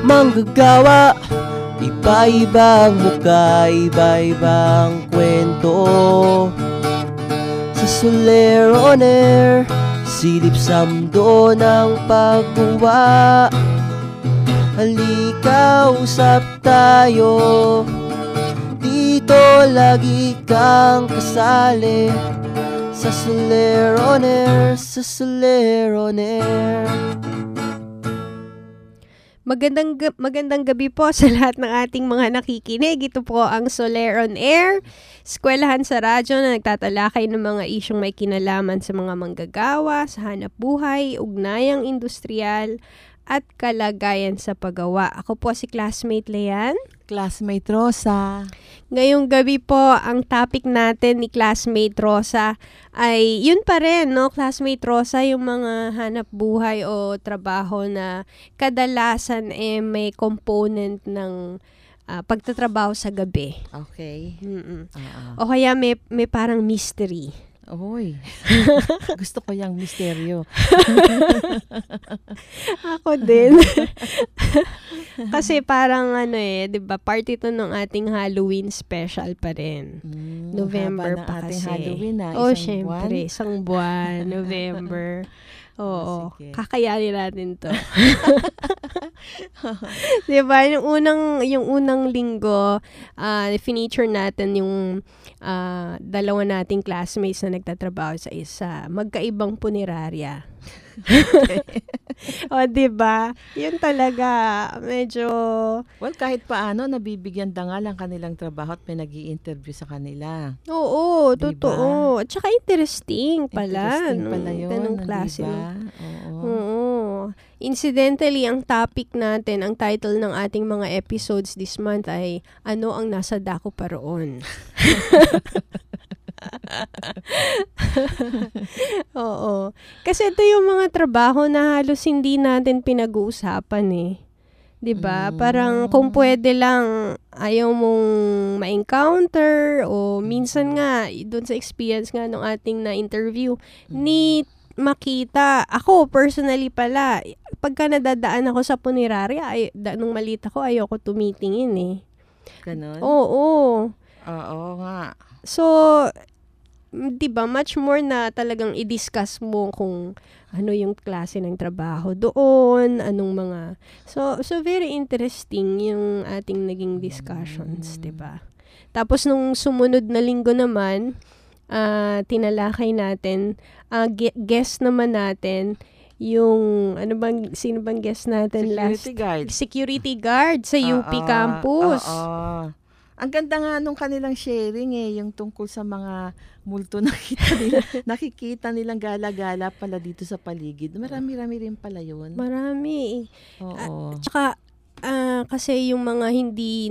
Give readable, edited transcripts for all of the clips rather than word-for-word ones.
manggagawa. Iba-ibang mukha, iba-ibang kwento. Sa Soler on Air, silip sa mundo ng pagguwa. Halika, usap tayo. Dito lagi kang kasali. Sa Soler on Air, sa Soler on Air. Magandang gabi po sa lahat ng ating mga nakikinig. Ito po ang Soler on Air, eskwelahan sa radyo na nagtatalakay ng mga isyong may kinalaman sa mga manggagawa, sa hanap buhay, ugnayang industrial, at kalagayan sa paggawa. Ako po si Classmate Leanne. Classmate Rosa. Ngayong gabi po, ang topic natin ni Classmate Rosa ay yun pa rin, no? Classmate Rosa, yung mga hanap buhay o trabaho na kadalasan may component ng pagtatrabaho sa gabi. Okay. O kaya may parang mystery. Oy. Gusto ko yung misteryo. Ako din. Kasi parang 'di ba, part ito ng ating Halloween special pa rin. November pa kasi. Halloween Syempre, isang buwan, November. Oo, kakayanin natin 'to. 'Di ba, yung unang linggo, feature natin yung dalawa nating classmates na nagtatrabaho sa isa magkaibang punerarya. O, 'di ba? Yun talaga medyo kahit paano nabibigyan dangal ang kanilang trabaho at may nag-i-interview sa kanila. Oo, diba? Totoo. At saka interesting pala. Interesting pala yun. Ganong klase. Diba? Oo. Incidentally, ang topic natin, ang title ng ating mga episodes this month ay Ano ang nasa dako pa roon? Oo. Kasi ito yung mga trabaho na halos hindi natin pinag-uusapan eh. 'Di ba? Parang kung pwede lang ayaw mong ma-encounter o minsan nga doon sa experience nga ng ating na-interview ni makita. Ako personally pala, pagka nadadaan ako sa punerarya, nung maliit ako ayoko tumitingin eh. Ganon? Oo. Oo nga. So, 'di ba, much more na talagang i-discuss mo kung ano yung klase ng trabaho doon, anong mga So very interesting yung ating naging discussions, 'di ba? Tapos nung sumunod na linggo naman, tinalakay natin, guest naman natin yung sino bang guest natin Security guard sa UP campus. Ang ganda nga nung kanilang sharing yung tungkol sa mga multo nakikita nilang gala-gala pala dito sa paligid. Marami-rami rin pala yun. Marami. Oo. Tsaka kasi yung mga hindi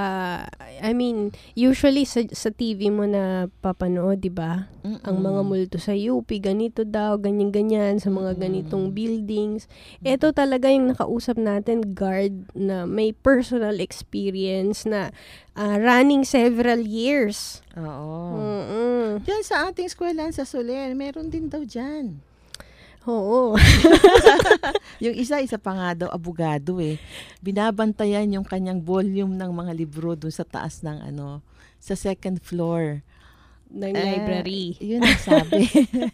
usually sa TV mo na papanood, 'di ba? Ang mga multo sa UP, ganito daw, ganyan-ganyan sa mga ganitong buildings. Ito talaga yung nakausap natin, guard na may personal experience na running several years. Oo. Diyan sa ating eskwelahan sa Soler, meron din daw diyan. Oo. Yung isa pa nga daw, abogado binabantayan yung kanyang volume ng mga libro dun sa taas ng sa second floor ng library. Yun ang sabi.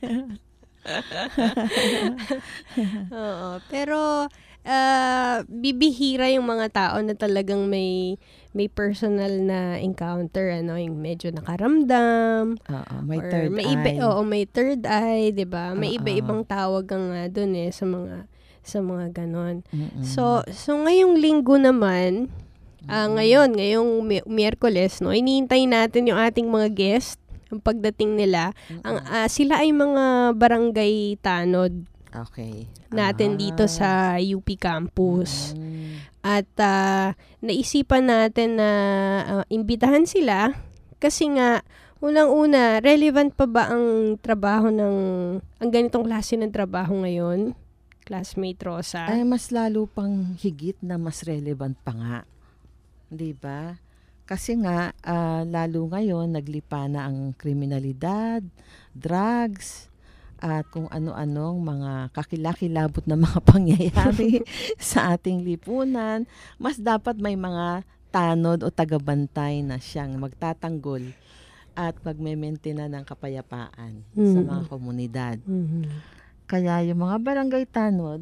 Oo. Pero bibihira yung mga tao na talagang may personal na encounter, yung medyo nakaramdam. May third eye. May third eye, 'di ba? May iba-ibang tawag nga doon sa mga ganon. So ngayong linggo naman, ngayong Miyerkules, iniintay natin yung ating mga guest, ang pagdating nila. Sila ay mga barangay tanod. Okay. Natin dito sa UP campus. At naisipan natin na imbitahan sila kasi nga unang-una, relevant pa ba ang trabaho ang ganitong klase ng trabaho ngayon? Classmate Rosa? Ay, mas lalo pang higit na mas relevant pa nga. 'Di ba? Kasi nga, lalo ngayon, naglipa na ang kriminalidad, drugs, at kung ano-anong mga kakilakilabot na mga pangyayari sa ating lipunan, mas dapat may mga tanod o tagabantay na siyang magtatanggol at magme-maintain ng kapayapaan sa mga komunidad. Kaya yung mga barangay tanod,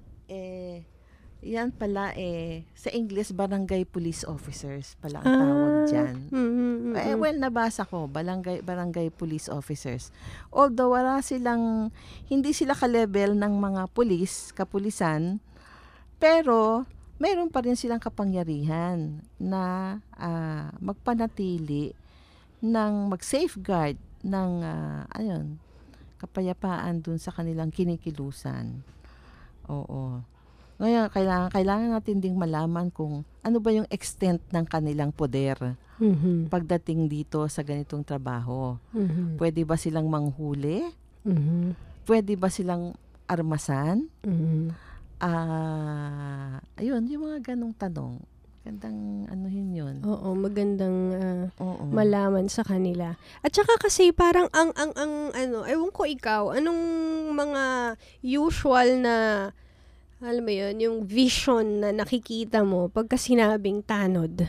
yan pala sa English, barangay police officers pala ang tawag dyan. Well, nabasa ko, barangay police officers. Although hindi sila ka-level ng mga kapulisan, pero meron pa rin silang kapangyarihan na magpanatili ng mag-safeguard ng kapayapaan dun sa kanilang kinikilusan. Oo. Ngayon, kailangan natin ding malaman kung ano ba yung extent ng kanilang poder pagdating dito sa ganitong trabaho. Pwede ba silang manghuli? Pwede ba silang armasan? Ayun, yung mga ganong tanong. Magandang anuhin yun. Oo, magandang malaman sa kanila. At saka kasi parang ewan ko ikaw, anong mga usual na, alam mo yun, yung vision na nakikita mo pagka sinabing tanod?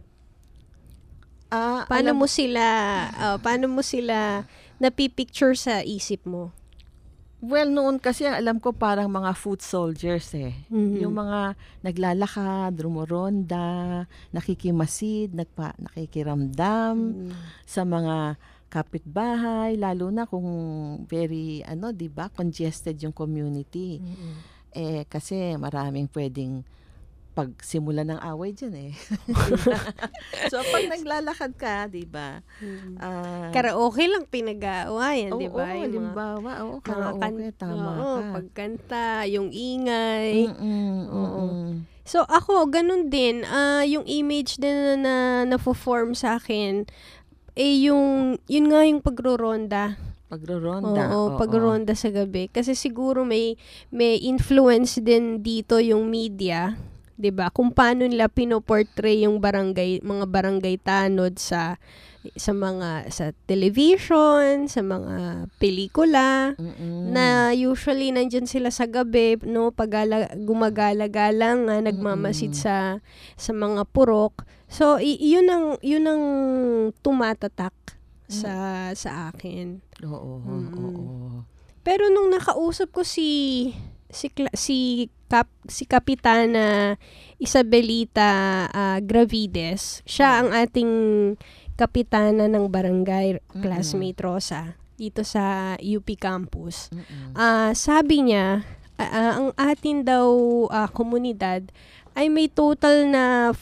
Paano mo sila napipicture sa isip mo? Well, noon kasi alam ko parang mga foot soldiers Yung mga naglalakad, rumoronda, nakikimasid, nakikiramdam sa mga kapitbahay, lalo na kung very, 'di ba, congested yung community. Kasi maraming pwedeng pagsimula ng away dyan So, pag naglalakad ka, di ba? Karaoke lang pinag-aawayan, di ba? Halimbawa, karaoke, tama ka. Pagkanta, yung ingay. So, ako, ganun din. Yung image din na na-form sa akin, yun nga yung pagroronda. Pagroronda sa gabi. Kasi siguro may influence din dito yung media, 'di ba? Kung paano nila pinoportray yung mga barangay tanod sa television, sa mga pelikula, na usually nandiyan sila sa gabi, no, gumagala-gala nga, nagmamasid sa mga purok. So yun ang tumatatak sa akin. Oo. Pero nung nakausap ko si Kapitana Isabelita Gravides, siya ang ating kapitana ng barangay, classmate Rosa, dito sa UP campus. Sabi niya, ang atin daw komunidad ay may total na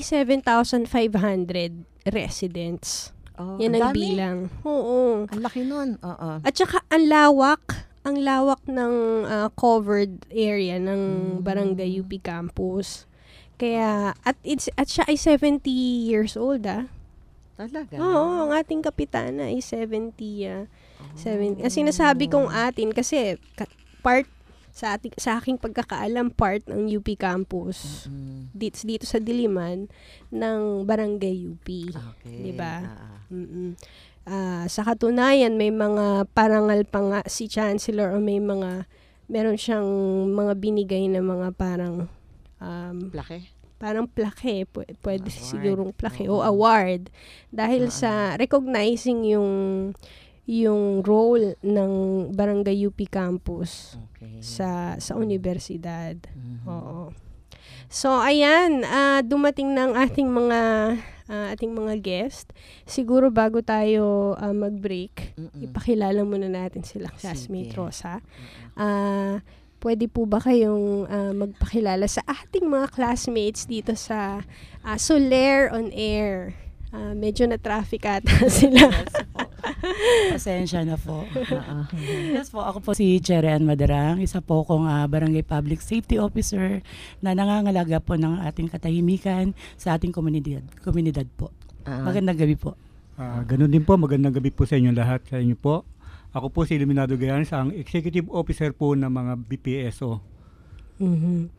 47,500 residents. Yan ang bilang. Oo. Ang laki nun. At saka ang lawak ng covered area ng Barangay UP Campus. Kaya, at siya ay 70 years old, Talaga? Oo, ang ating kapitana ay 70. 70. Sinasabi kong atin kasi part sa aking pagkakaalam, part ng UP Campus. Dito sa Diliman ng Barangay UP. Okay. Diba? Sa katunayan, may mga parangal pa nga si Chancellor, o meron siyang mga binigay na mga parang plake? Parang plake, pwede sigurong plake o award, dahil sa recognizing yung role ng Barangay UP Campus sa universidad. Oo. So ayan, dumating na ang ating mga guest. Siguro bago tayo mag-break, ipakilala muna natin sila, classmate Rosa. Pwede po ba kayong magpakilala sa ating mga classmates dito sa Soler on Air? Medyo na-traffic ata sila. Pasensya na po. Yes po, ako po si Cherian Madarang, isa po akong Barangay Public Safety Officer na nangangalaga po ng ating katahimikan sa ating komunidad po. Magandang gabi po. Ganun din po, magandang gabi po sa inyo lahat, sa inyo po. Ako po si Iluminado Gayanes, ang Executive Officer po ng mga BPSO.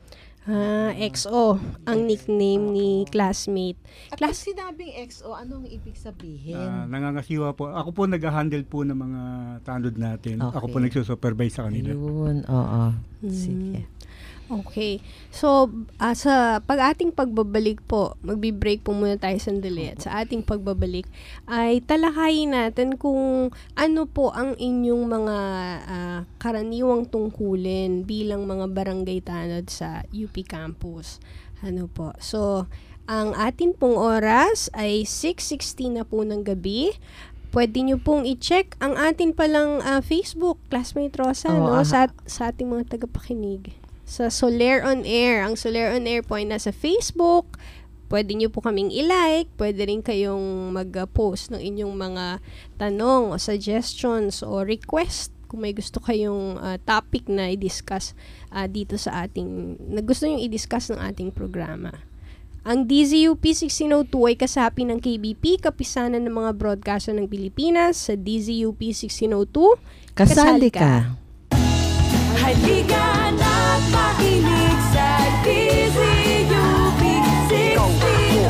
XO, ang nickname ni classmate. At pag sinabing XO, anong ibig sabihin? Nangangasiwa po. Ako po nag-handle po ng mga tanod natin. Okay. Ako po nagsusupervise sa kanila. Ayun, oo. Sige. Okay. So, sa ating pagbabalik po, magbi-break po muna tayo sandali. At sa ating pagbabalik, ay talakayin natin kung ano po ang inyong mga karaniwang tungkulin bilang mga barangay tanod sa UP Campus. Ano po. So, ang atin pong oras ay 6:16 na po ng gabi. Pwede nyo pong i-check ang atin palang Facebook, Classmate Rosa, sa ating mga tagapakinig. Sa Soler on Air. Ang Soler on Air po ay nasa Facebook. Pwede nyo po kaming i-like. Pwede rin kayong mag-post ng inyong mga tanong o suggestions o request kung may gusto kayong topic na i-discuss dito sa ating, na gusto nyo i-discuss ng ating programa. Ang DZUP 1602 ay kasapi ng KBP, Kapisanan ng mga Broadcaster ng Pilipinas. Sa DZUP 1602, Kasali ka. Halika na't makinig sa DZUP 1602.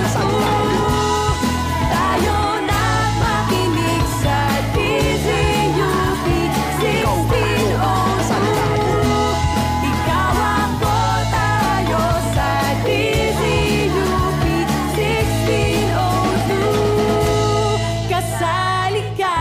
Tayo na't makinig sa DZUP 1602. Ikaw ako, tayo sa DZUP 1602. Kasali ka.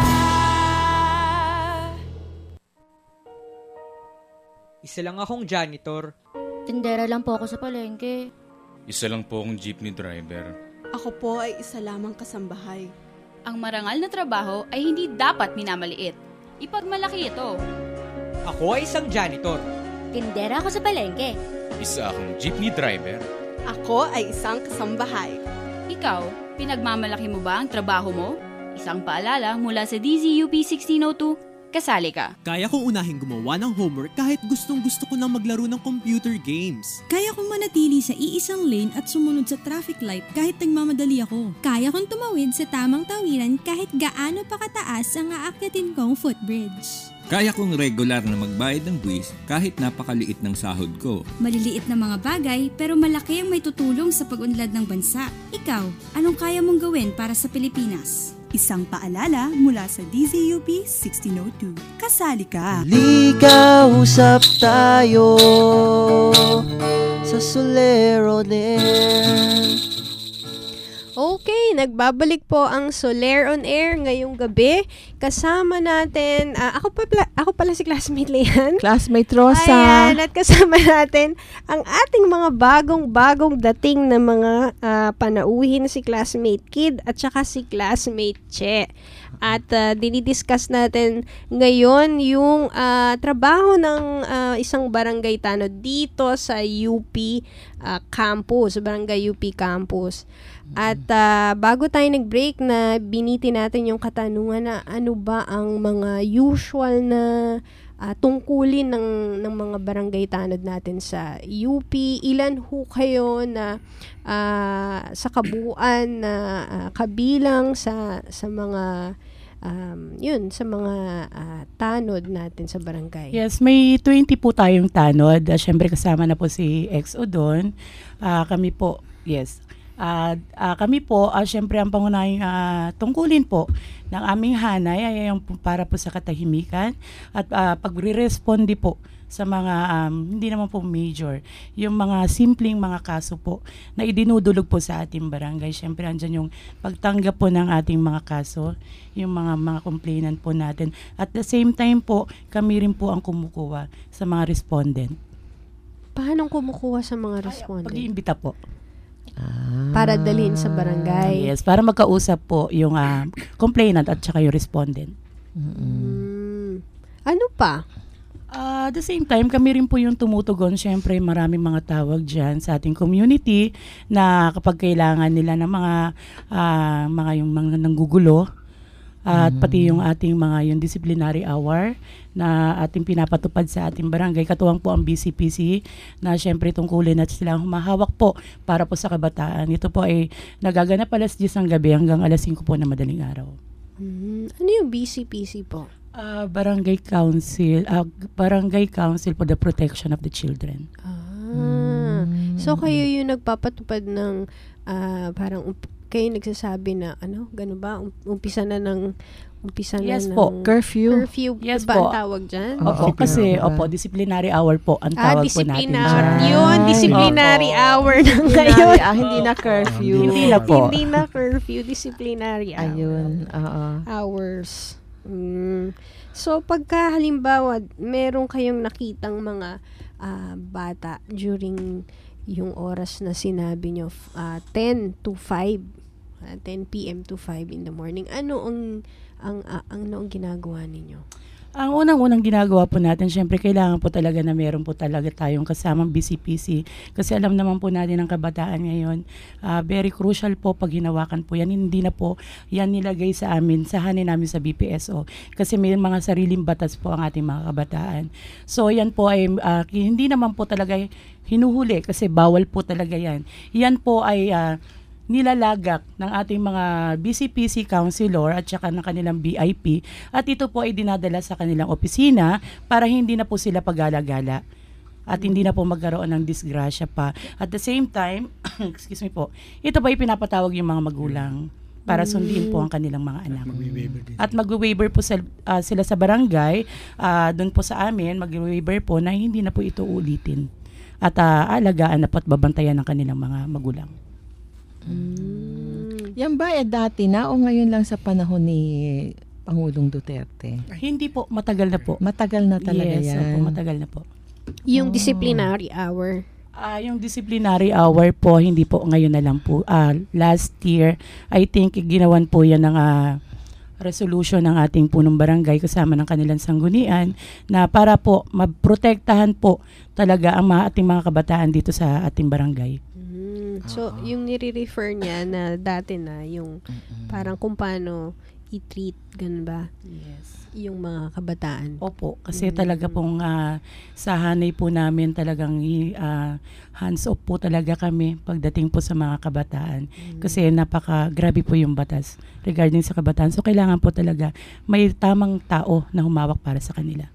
Isa lang akong janitor. Tindera lang po ako sa palengke. Isa lang po akong jeepney driver. Ako po ay isa lamang kasambahay. Ang marangal na trabaho ay hindi dapat minamaliit. Ipagmalaki ito. Ako ay isang janitor. Tindera ako sa palengke. Isa akong jeepney driver. Ako ay isang kasambahay. Ikaw, pinagmamalaki mo ba ang trabaho mo? Isang paalala mula sa DZUP 1602. Kasali ka. Kaya kong unahing gumawa ng homework kahit gustong-gusto ko nang maglaro ng computer games. Kaya kong manatili sa iisang lane at sumunod sa traffic light kahit nagmamadali ako. Kaya kong tumawid sa tamang tawiran kahit gaano pa kataas ang aakyatin kong footbridge. Kaya kong regular na magbayad ng buwis kahit napakaliit ng sahod ko. Maliliit na mga bagay pero malaki ang may tutulong sa pag-unlad ng bansa. Ikaw, anong kaya mong gawin para sa Pilipinas? Isang paalala mula sa DZUP 1602. Kasali ka! Liga, usap tayo sa Soler on Air. Okay, nagbabalik po ang Soler on Air ngayong gabi. Kasama natin, ako pala si Classmate Leanne. Classmate Rosa. Ayan, at kasama natin ang ating mga bagong dating na mga panauhin, si Classmate Kid at saka si Classmate Che. At dinidiscuss natin ngayon yung trabaho ng isang barangay tanod dito sa UP campus, barangay UP campus. At bago tayo nag-break na biniti natin yung katanungan na ano ba ang mga usual na tungkulin ng mga barangay tanod natin sa UP. Ilan ho kayo na sa kabuuan na kabilang sa mga sa mga tanod natin sa barangay. Yes, may 20 po tayong tanod. Siyempre kasama na po si XO doon. Kami po, yes. Kami po, siyempre ang pangunahing tungkulin po ng aming hanay ay yung para po sa katahimikan at pagre-responde po sa mga hindi naman po major, yung mga simpleng mga kaso po na idinudulog po sa ating barangay. Siyempre andyan yung pagtanggap po ng ating mga kaso, yung mga complainant po natin. At the same time po, kami rin po ang kumukuha sa mga respondent. Paano kumukuha sa mga respondent? Pag-iimbita po. Para dalhin sa barangay. Yes, para magkausap po yung complainant at saka yung respondent. Ano pa? At the same time, kami rin po yung tumutugon. Siyempre, maraming mga tawag dyan sa ating community na kapag kailangan nila ng yung mga nanggugulo at pati yung ating mga yung disciplinary hour na ating pinapatupad sa ating barangay. Katuwang po ang BCPC na siyempre tungkulin at silang humahawak po para po sa kabataan. Ito po ay nagaganap alas 10 ng gabi hanggang alas 5 po na madaling araw. Ano yung BCPC po? Barangay Council for the Protection of the Children. So, kayo yung nagpapatupad ng parang kayo nagsasabi na, gano'n ba? Umpisa na Yes ng po. Curfew. Yes ba po. ang tawag dyan? Opo, kasi disciplinary hour po ang tawag po natin dyan. Yun, disciplinary hour na ngayon. Hindi na curfew. Hindi na po. Hindi na curfew, disciplinary hour. Ayun, hours. So, pagka halimbawa, meron kayong nakitang mga bata during yung oras na sinabi nyo, 10 to 5, 10 p.m. to 5 in the morning, ano ang ginagawa ninyo? Ang unang-unang ginagawa po natin, syempre kailangan po talaga na meron po talaga tayong kasamang BCPC. Kasi alam naman po natin ang kabataan ngayon, very crucial po pag hinawakan po yan. Hindi na po yan nilagay sa amin, sa hanin namin sa BPSO. Kasi may mga sariling batas po ang ating mga kabataan. So yan po ay hindi naman po talaga hinuhuli kasi bawal po talaga yan. Yan po ay nilalagak ng ating mga BCPC counselor at saka ng kanilang BIP at ito po ay dinadala sa kanilang opisina para hindi na po sila pag-alagala at hindi na po magkaroon ng disgrasya pa. At the same time, excuse me po, ito po ay pinapatawag yung mga magulang para sundin po ang kanilang mga anak. At mag-waiver po sila sa barangay, doon po sa amin, mag-waiver po na hindi na po ito ulitin at alagaan na po at babantayan ng kanilang mga magulang. Yan ba dati na o ngayon lang sa panahon ni Pangulong Duterte? Hindi po, matagal na po. Matagal na talaga yes, yan. Opo, matagal na po. Yung disciplinary hour. Yung disciplinary hour po, hindi po ngayon na lang po. Last year, I think ginawan po yan ng resolution ng ating punong barangay kasama ng kanilang sanggunian na para po maprotektahan po talaga ang ating mga kabataan dito sa ating barangay. So, yung nire-refer niya na dati na yung parang kung paano i-treat, ganun ba? Yes. Yung mga kabataan. Opo, kasi talaga pong sa hanay po namin talagang hands off po talaga kami pagdating po sa mga kabataan. Kasi grabe po yung batas regarding sa kabataan. So, kailangan po talaga may tamang tao na humawak para sa kanila.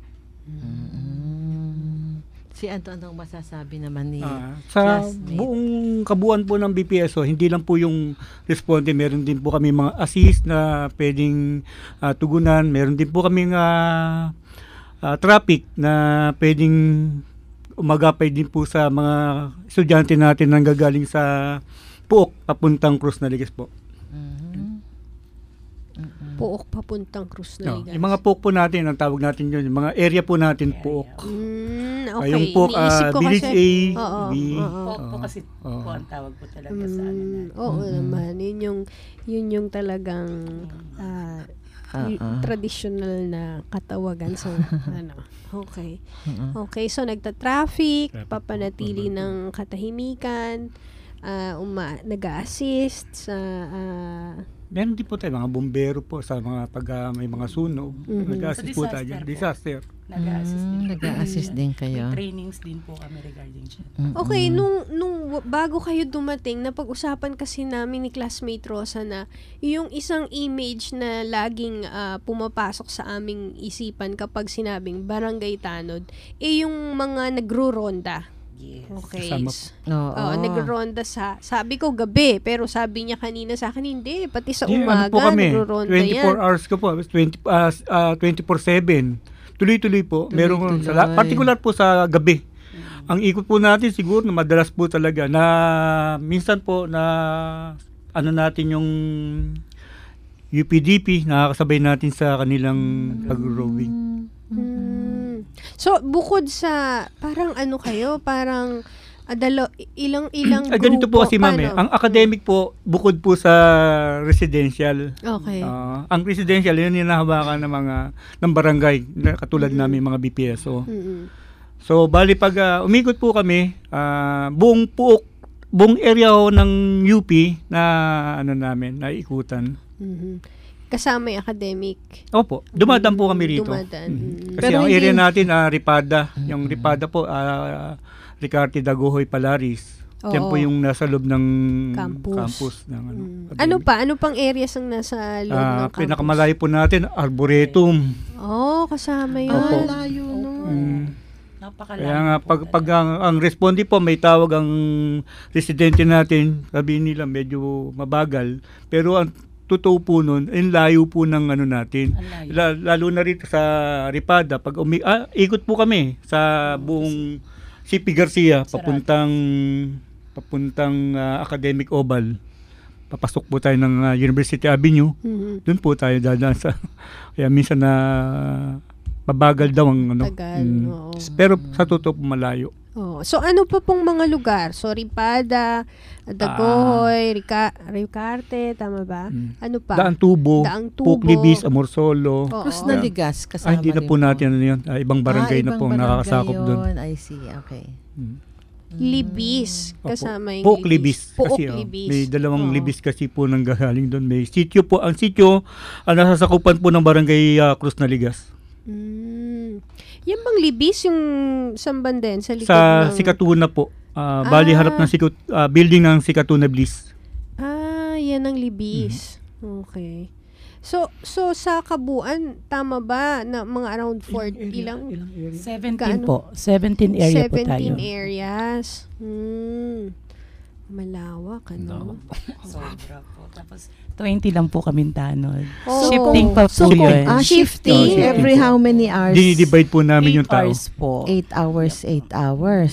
Si anong masasabi naman ni sa classmate? buong kabuuan po ng BPSO, hindi lang po yung responde, meron din po kami mga assist na pwedeng tugunan, meron din po kami traffic na pwedeng umagapay din po sa mga estudyante natin nang gagaling sa Puok papuntang Cruz Naligas po. Puok papuntang Cruz Naligas. Yung mga Puok po natin, ang tawag natin yun, yung mga area po natin Puok. Okay. Yung Puok, Village A, B. Puok po kasi po ang tawag po talaga sa amin. Oo naman, yun yung talagang traditional na katawagan sa Okay. Okay, so nagta-traffic, papanatili ng katahimikan, nag-a-assist sa Meron din po tayo mga bombero po sa mga pag may mga sunog. Nag-a-assist po tayo. Disaster. Nag-a-assist din kayo. May trainings din po kami regarding dyan. Okay, nung bago kayo dumating, napag-usapan kasi namin ni classmate Rosa na yung isang image na laging pumapasok sa aming isipan kapag sinabing Barangay Tanod, yung mga nagro-ronda. Yes. Okay. Nagro-ronda sabi ko gabi, pero sabi niya kanina sa akin, hindi, pati sa umaga nagro-ronda 24 hours ko po, 24/7. Tuloy-tuloy po. Meron particular po sa gabi. Ang ikot po natin siguro na madalas po talaga na minsan po na natin yung UPDP, nakakasabay natin sa kanilang pag-rowing. So, bukod sa, parang parang ilang grupo. Ganito po kasi ma'am, ang academic po, bukod po sa residential. Okay. Ang residential, yun yung nahawakan ng barangay, katulad namin mga BPSO. So, bali pag umikot po kami, buong area ho ng UP na naikutan. Kasama yung academic. Opo, dumadaan po kami rito. Kasi pero ang area natin, Ripada. Yung Ripada po, Ricarte Dagohoy Palaris. Yan po yung nasa loob ng campus. Ano pang areas ang nasa loob ng campus? Pinakamalayo po natin, Arboretum. Kasama yun. Layo no. Kaya nga, pag ang responde po, may tawag ang residente natin, sabi nila medyo mabagal. Pero ang totoo po nun, layo po ng ano natin. Lalo na rito sa Ripada, pag ikot po kami sa buong CP Garcia, papuntang Academic Oval. Papasok po tayo ng University Avenue. Doon po tayo dadaan sa, kaya minsan na mabagal daw ang ano. Pero sa totoo po malayo. So ano pa pong mga lugar? So Ripada, Dagohoy, Ricarte, tama ba? Ano pa? Daang Tubo, Puklibis, Amorsolo. Cruz Naligas kasama hindi na po natin ano yun. Ibang barangay na po nakakasakop doon. I see, okay. Libis, kasama yung Puklibis. Kasi may dalawang libis kasi po nang galing doon. May sitio po. Ang sitio, nasasakupan po ng barangay Cruz Naligas. Yan bang libis yung Sambanden sa likod sa Sikatuna po. Bali harap ng building ng Sikatuna Bliss. Yan ang libis. Okay. So sa kabuuan, tama ba na mga around 40 ilang 17 po. 17 area po tayo. 17 areas. Malawak, ano? Sobra po. Tapos 20 lang po kami tanod. Shifting pa po yun. Shifting. Every how many hours? Dinidivide po namin yung tao. 8 hours po. 8 hours, 8 hours.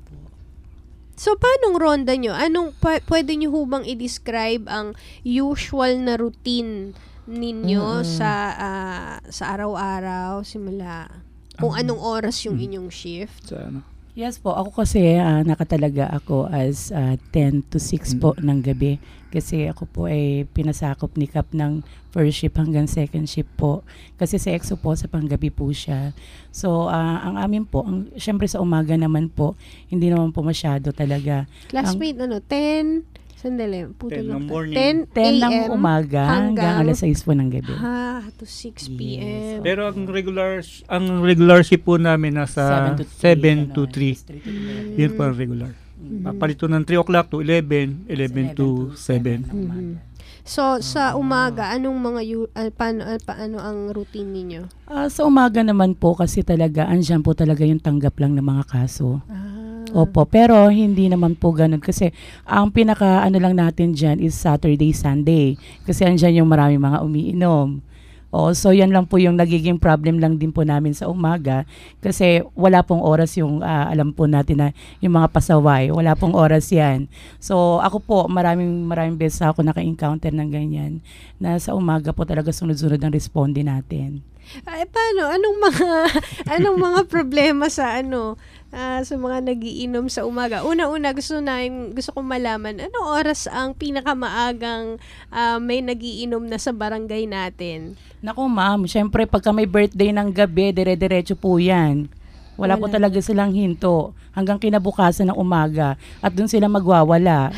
So, paanong ronda nyo? Pwede nyo hubang i-describe ang usual na routine ninyo sa araw-araw, simula kung anong oras yung inyong shift? Yes po, ako kasi nakatalaga ako as 10 to 6 po ng gabi. Kasi ako po ay pinasakop ni Kap ng first shift hanggang second shift po. Kasi sa EXO po, sa panggabi po siya. So, ang amin po, syempre sa umaga naman po, hindi naman po masyado talaga. Classmate, 10? Sandali, 10 ng morning. 10 ng umaga hanggang alas 6 po ng gabi. To 6 p.m. Pero ang regular shift po namin nasa 7 to 3. Yun po ang regular. Papalito ng 3 o'clock to 11 to 7. So, sa umaga, anong mga paano ang routine ninyo? Sa umaga naman po kasi talaga, andyan po talaga yung tanggap lang ng mga kaso. Opo, pero hindi naman po ganun kasi ang pinaka lang natin dyan is Saturday, Sunday kasi andyan yung maraming mga umiinom. So yan lang po yung nagiging problem lang din po namin sa umaga kasi wala pong oras yung alam po natin na yung mga pasaway, wala pong oras yan. So ako po maraming beses ako naka-encounter ng ganyan na sa umaga po talaga sunod-sunod ang responde natin. Paano? Anong mga problema sa sa mga nagiinom sa umaga? Una-una gusto kong malaman anong oras ang pinakamaagang may nagiinom na sa barangay natin? Naku ma'am, syempre pagka may birthday ng gabi, dire-diretso po yan. Wala po talaga silang hinto hanggang kinabukasan ng umaga at doon sila magwawala.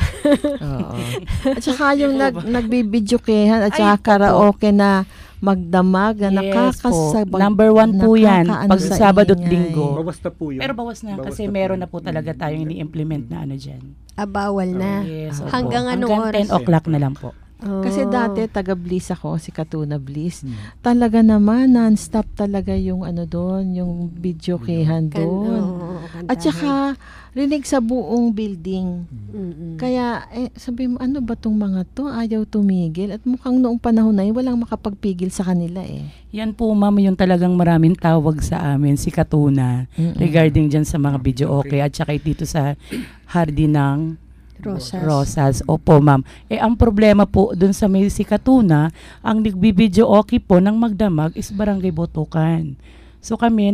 At saka yung nagbibidyokehan at saka karaoke na magdamag na nakakasabag. Number 1 po yan pag Sabado at Linggo. Bawas na po yun. Pero bawas na kasi meron na po talaga tayong ini-implement na dyan. Bawal na. Yes, hanggang anong oras? 10 o'clock na lang po. Kasi dati taga Bliss ako, si Katuna Bliss. Talaga naman non-stop talaga yung doon, yung videokehan doon. At saka rinig sa buong building. Kaya sabi mo, ano ba tong mga to? Ayaw tumigil. At mukhang noong panahon na yun, walang makapagpigil sa kanila Yan po ma'am, yung talagang maraming tawag sa amin, si Katuna, regarding dyan sa mga video okay at saka dito sa Hardy ng Rosas. Opo, ma'am. Ang problema po dun sa may si Katuna, ang nagbibideo okay po ng magdamag is Barangay Botokan. So kami,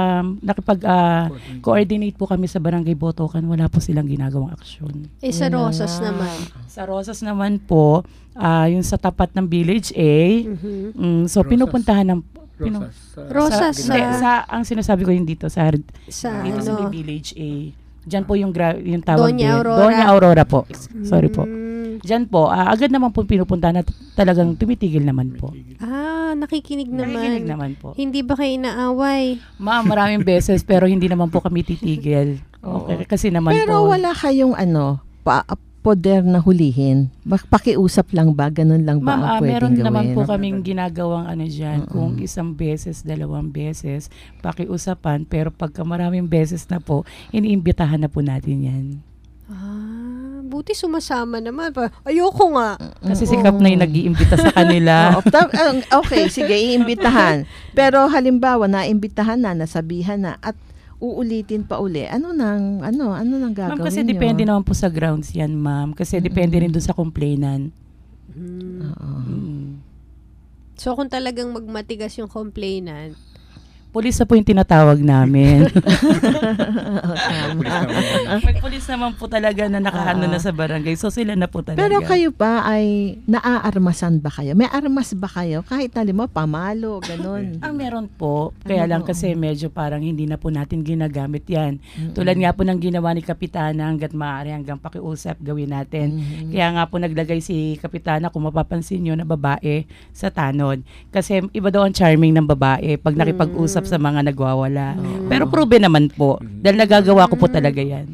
nakipag-coordinate po kami sa Barangay Botokan, wala po silang ginagawang aksyon. Sa Rosas naman? Sa Rosas naman po, yung sa tapat ng Village A, so pinupuntahan ng Rosas ang sinasabi ko yung dito sa may Village A. Diyan po yung tawag Doña Aurora po. Sorry po. Diyan po, agad naman po pinupuntahan at talagang tumitigil naman po. Nakikinig naman. Nakikinig naman po. Hindi ba kayo inaaway? Ma'am, maraming beses pero hindi naman po kami titigil. Okay, kasi naman pero po. Pero wala kayong poder na hulihin? Pakiusap lang ba? Ganun lang ba ang pwedeng meron gawin? naman po kaming ginagawang dyan. Kung isang beses, 2 beses, pakiusapan. Pero pagka maraming beses na po, iniimbitahan na po natin yan. Buti sumasama naman. Ayoko nga. Kasi si Kap na yung nag-iimbita sa kanila. Okay, sige, iimbitahan. Pero halimbawa, naimbitahan na, nasabihan na, at uulitin pa uli. Ano nang gagawin ma'am, kasi depende naman po sa grounds yan, ma'am. Kasi depende rin doon sa complainant. So, kung talagang magmatigas yung complainant, pulis na po yung tinatawag namin. May pulis naman po talaga na nakaano na sa barangay. So sila na po talaga. Pero kayo pa ay naaarmasan ba kayo? May armas ba kayo? Kahit pamalo, ganun. Meron po. Kaya lang kasi medyo parang hindi na po natin ginagamit yan. Tulad nga po ng ginawa ni Kapitana, hanggat maaari, hanggang pakiusap gawin natin. Kaya nga po naglagay si Kapitana, kung mapapansin nyo, na babae sa tanod. Kasi iba daw ang charming ng babae pag nakipag-usap sa mga nagwawala. Pero proven naman po. Dahil nagagawa ko po talaga yan.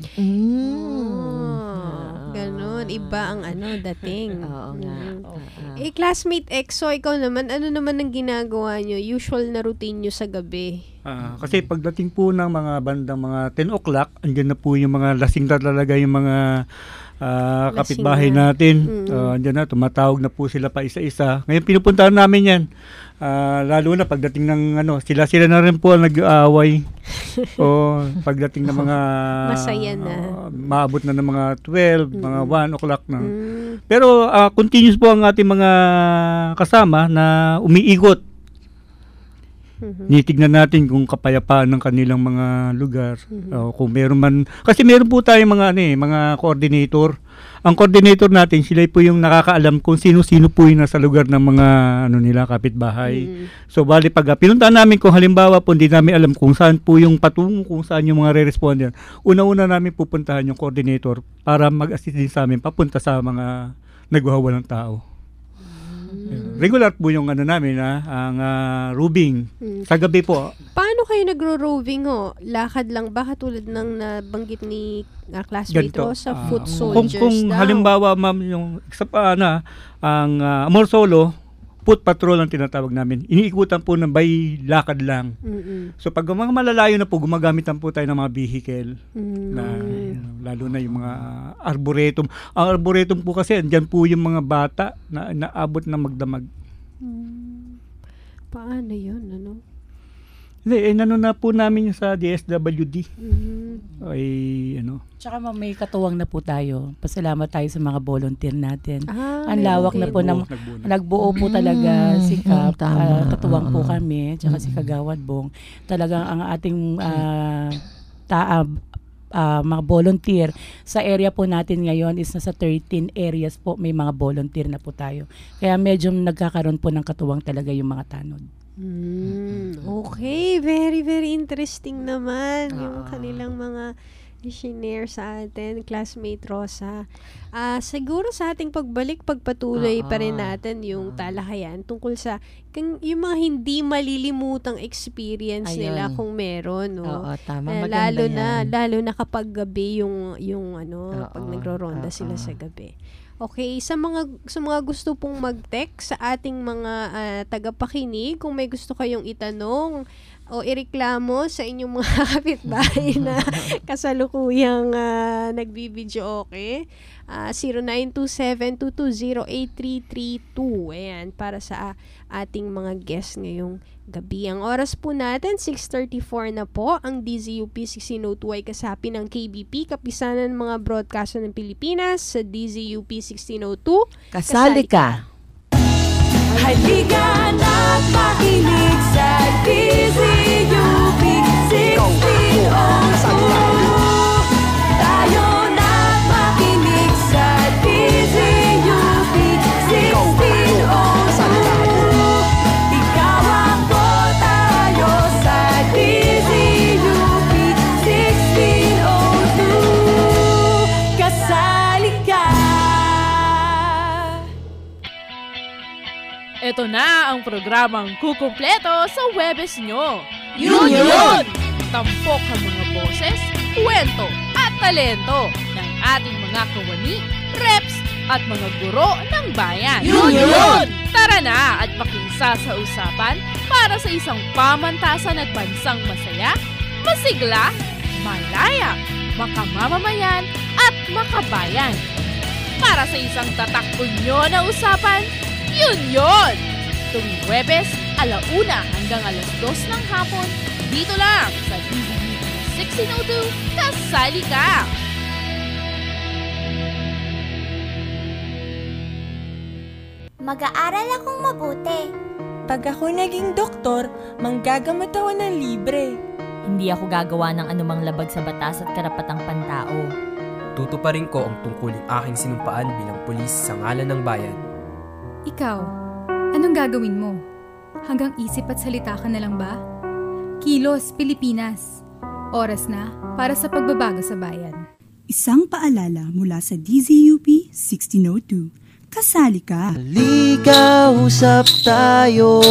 Ganon. Iba ang dating. Oo nga. Classmate EXO, ikaw naman, ano naman ang ginagawa nyo? Usual na routine nyo sa gabi? Kasi pagdating po ng mga bandang mga 10 o'clock, andyan na po yung mga lasing na talaga yung mga kapitbahay natin. Andyan na, tumatawag na po sila pa isa-isa. Ngayon pinupuntahan namin yan. Lalo na pagdating ng sila na rin po nag-aaway. O pagdating ng mga masaya na. Maabot na ng mga 12, mga 1 o'clock na. Pero continuous po ang ating mga kasama na umiikot. Nitignan natin kung kapayapaan ng kanilang mga lugar. Kung meron man, kasi meron po tayong mga coordinator. Ang coordinator natin, sila po yung nakakaalam kung sino-sino po yung nasa lugar ng mga nila kapitbahay. So bali pag pinuntahan namin, kung halimbawa po hindi namin alam kung saan po yung patungo, kung saan yung mga re-responder, una-una namin pupuntahan yung coordinator para mag-assist din sa amin papunta sa mga nagwawalang tao. Regular po yung namin ang roving sa gabi po. Paano kayo nagro-roving Lakad lang ba katulad ng nabanggit ni classmate sa foot soldiers kung halimbawa ma'am yung ang Amor Solo foot patrol ang tinatawag namin. Iniikutan po ng by lakad lang. So pag mga malalayo na po, gumagamitan po tayo ng mga vehicle. Lalo na yung mga arboretum. Ang arboretum po kasi, andyan po yung mga bata na naabot na magdamag. Paano yun? Hindi, na po namin yung sa DSWD. Tsaka may katuwang na po tayo. Pasalamat tayo sa mga volunteer natin. Ang lawak na po nagbuo po talaga si Kap. Katuwang po kami. Tsaka si Kagawad Bong. Talagang ang ating mga volunteer sa area po natin ngayon is nasa 13 areas po. May mga volunteer na po tayo. Kaya medyo nagkakaroon po ng katuwang talaga yung mga tanod. Okay, very very interesting naman yung kanilang mga i-share sa atin, classmate Rosa. Siguro sa ating pagbalik, pagpatuloy pa rin natin yung talakayan tungkol sa yung mga hindi malilimutang experience nila kung meron, tama. Lalo na kapag gabi yung pag nagro-ronda sila sa gabi. Okay, sa mga gusto pong mag-text sa ating mga tagapakinig, kung may gusto kayong itanong o ireklamo sa inyong mga kapitbahay na kasalukuyang nagbibidyo, okay? 0927-220-8332. Ayan, para sa ating mga guests ngayong gabi. Ang oras po natin, 6:34 na po. Ang DZUP 1602 ay kasapi ng KBP, Kapisanan ng mga Broadcaster ng Pilipinas. Sa DZUP 1602, kasali ka! Halika na't makinig sa DZUP 1602. Tayo na't makinig sa DZUP 1602. Ikaw ako, tayo sa DZUP 1602. Kasali ka! Ito na ang programang kukumpleto sa Webes nyo. Yun! Tampok ang mga boses, kwento at talento ng ating mga kawani reps, at mga guro ng bayan. Yun! Tara na at pakisa sa usapan para sa isang pamantasan at bansang masaya, masigla, malaya, makamamamayan at makabayan. Para sa isang tatakbo na usapan, yun! Tuwing Huwebes, 1:00 hanggang 2:00 ng hapon, dito lang sa DZUP 1602, kasali ka! Mag-aaral akong mabuti. Pag ako naging doktor, manggagamot ako ng libre. Hindi ako gagawa ng anumang labag sa batas at karapatang pantao. Tutuparin ko ang tungkuling aking sinumpaan bilang pulis sa ngalan ng bayan. Ikaw, anong gagawin mo? Hanggang isip at salita ka na lang ba? Kilos, Pilipinas. Oras na para sa pagbabago sa bayan. Isang paalala mula sa DZUP 1602. Kasali ka. Halika, usap tayo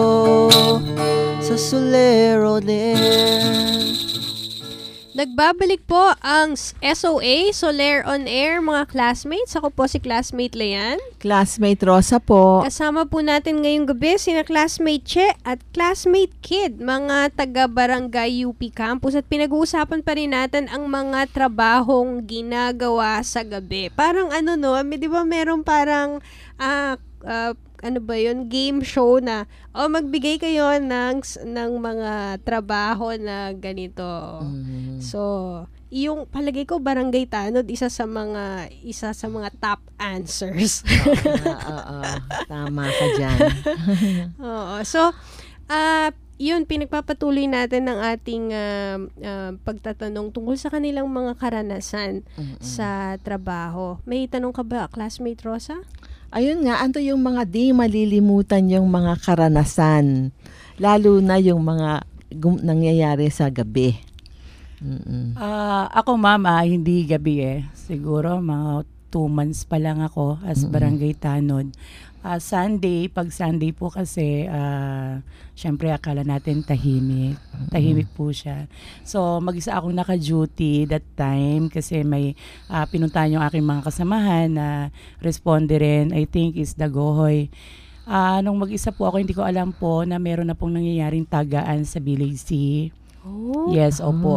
sa Soler-on-Air. Nagbabalik po ang SOA, Soler on Air, mga classmates. Ako po si classmate Leanne. Classmate Rosa po. Kasama po natin ngayong gabi sina classmate Che at classmate Kid, mga taga-barangay UP Campus. At pinag-uusapan pa rin natin ang mga trabahong ginagawa sa gabi. Parang di ba meron parang game show na magbigay kayo ng mga trabaho na ganito. So, yung palagay ko Barangay Tanod isa sa mga top answers. Tama ka diyan. Oo. So, yun, pinagpapatuloy natin ng ating pagtatanong tungkol sa kanilang mga karanasan sa trabaho. May tanong ka ba, classmate Rosa? Ayun nga, ano yung mga di malilimutan yung mga karanasan, lalo na yung mga nangyayari sa gabi. Ako mama, hindi gabi siguro mga 2 months pa lang ako as Barangay Tanod. Sunday, pag Sunday po kasi, syempre akala natin tahimik. Tahimik po siya. So, mag-isa akong naka-duty that time kasi may pinuntahan yung aking mga kasamahan na responde rin, I think is Dagohoy. Nung mag-isa po ako, hindi ko alam po na meron na pong nangyayaring tagaan sa Village C. Oh. Yes, opo.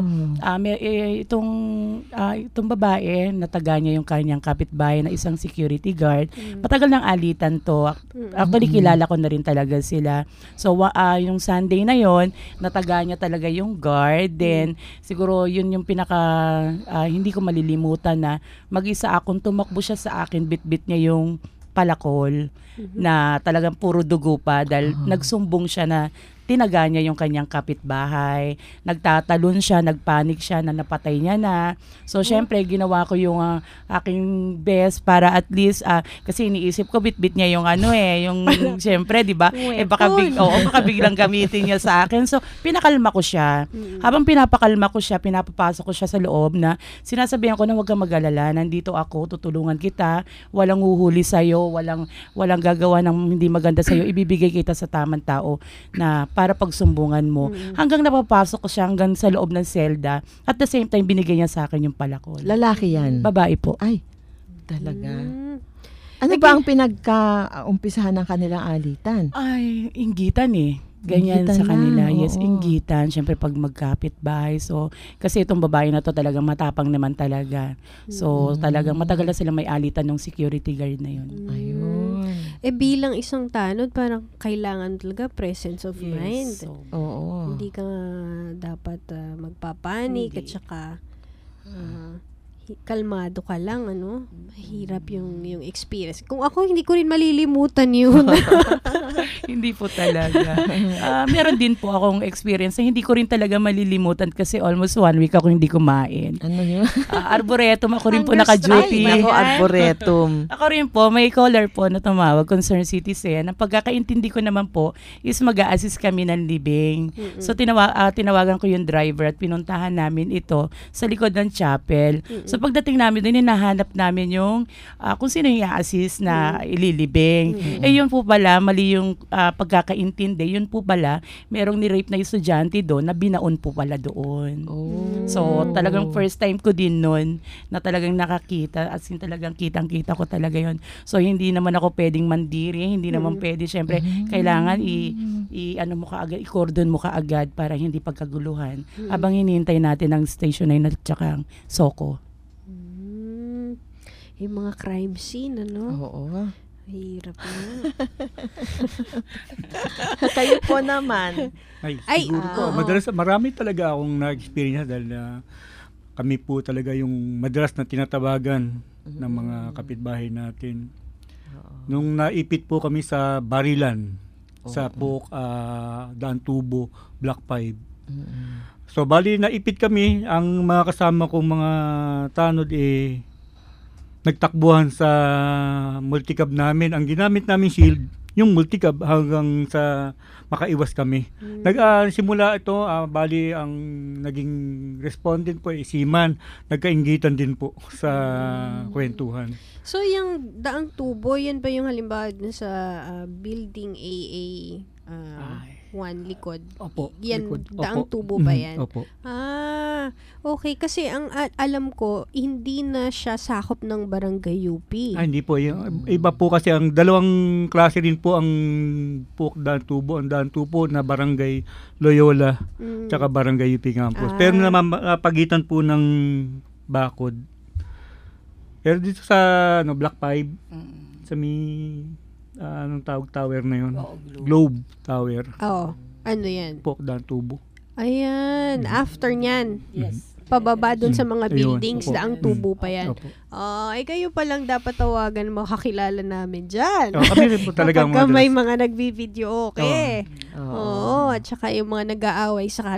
Itong babae, nataga niya yung kanyang kapitbahay na isang security guard. Matagal ng alitan to. Actually, kilala ko na rin talaga sila. So, yung Sunday na yon, nataga niya talaga yung guard. Then, siguro yun yung hindi ko malilimutan na mag-isa akong tumakbo siya sa akin, bit-bit niya yung palakol na talagang puro dugo pa dahil nagsumbong siya na tinaga niya yung kanyang kapitbahay. Nagtatalon siya, nagpanik siya na napatay niya na. So, syempre, ginawa ko yung aking best para at least, kasi iniisip ko, bit-bit niya yung yung syempre, di ba? Baka biglang gamitin niya sa akin. So, pinakalma ko siya. Habang pinapakalma ko siya, pinapapasok ko siya sa loob na sinasabihan ko na huwag kang mag-alala, nandito ako, tutulungan kita, walang huhuli sa'yo, walang gagawa ng hindi maganda sa'yo, ibibigay kita sa tamang tao na para pagsumbungan mo. Hanggang napapasok ko siya hanggang sa loob ng selda. At the same time, binigay niya sa akin yung palakol. Lalaki yan? Babae po. Ay, talaga. Ano ba ang pinagka-umpisahan ng kanilang alitan? Ay, inggitan Ganyan inggitan sa kanila. Yes, inggitan. Siyempre pag magkapit bahay. So, kasi itong babae na to talagang matapang naman talaga. So, talagang matagal na sila may alitan ng security guard na yun. Ayun. Bilang isang tanod, parang kailangan talaga presence of mind. So, hindi ka dapat magpapanik at saka kalmado ka lang, mahirap yung experience. Kung ako, hindi ko rin malilimutan yun. Hindi po talaga. Meron din po akong experience na hindi ko rin talaga malilimutan kasi almost 1 week ako hindi kumain. Ano yun? Arboretum, ako rin po naka-duty. Ako, arboretum. Ako rin po, may caller po na tumawag, concerned citizen. Ang pagkakaintindi ko naman po is mag-a-assist kami ng libing. So, tinawagan ko yung driver at pinuntahan namin ito sa likod ng chapel. So, So pagdating namin doon, hinahanap namin yung kung sino yung i-assist na ililibing. Yun po pala, mali yung pagkakaintindi. Yun po pala, merong ni-rape na estudyante doon na binaon po pala doon. So talagang first time ko din noon na talagang nakakita, as in talagang kitang-kita ko talaga yun. So hindi naman ako pwedeng mandiri, hindi naman pwede, syempre kailangan ano mo kaagad, i-cordon mo kaagad para hindi pagkaguluhan. Habang hinihintay natin ang Station 9 at saka Soko. Yung mga crime scene, ano? Oo. Hirap na. Kayo po naman. Siguro po. Madalas, marami talaga akong na-experience dahil kami po talaga yung madalas na tinatawagan ng mga kapitbahay natin. Nung naipit po kami sa Barilan, sa Pok, Daan Tubo, Block 5. So, bali naipit kami, ang mga kasama kong mga tanod nagtakbuhan sa multicab namin. Ang ginamit namin shield, yung multicab hanggang sa makaiwas kami. Simula ito, bali ang naging respondent po Siman, nagkainggitan din po sa kwentuhan. So yung Daang Tubo, yan ba yung halimbawa dun sa building AA 1 likod? Opo. Yan, likod. Daang Opo. Tubo ba yan? Opo. Okay. Kasi ang alam ko, hindi na siya sakop ng Barangay UP. Hindi po. Iba po kasi ang dalawang klase rin po ang Pok Daan Tubo. Ang Daan Tubo na Barangay Loyola tsaka Barangay UP Campus. Pero pagitan po ng Bakod. Pero dito sa Block 5, sa may anong tawag tower na yun? Globe Tower. Oo. Ano yan? Pok Daan Tubo. Ayan. After nyan. Yes. Pababa dun sa mga buildings, Ayun, Daang Tubo pa yan. Kayo pa lang dapat tawagan mo, kakilala namin dyan. Kami rin po talaga kapag may mga nagbibideo, okay. At saka yung mga nag-aaway sa